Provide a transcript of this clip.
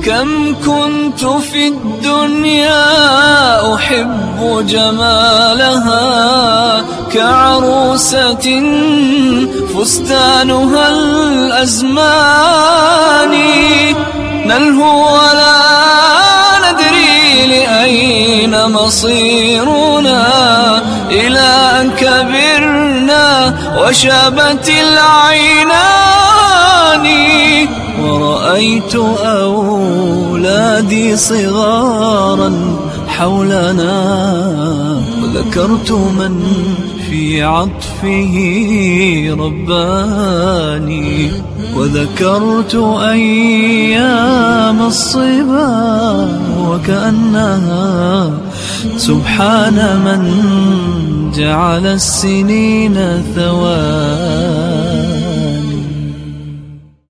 كم كنت في الدنيا أحب جمالها كعروسة فستانها الأزمان، نلهو ولا ندري لأين مصيرنا إلى أن كبرنا وشابت العينان. ورأيت أولادي صغارا حولنا وذكرت من في عطفه رباني، وذكرت أيام الصبا وكأنها سبحان من جعل السنين ثواني.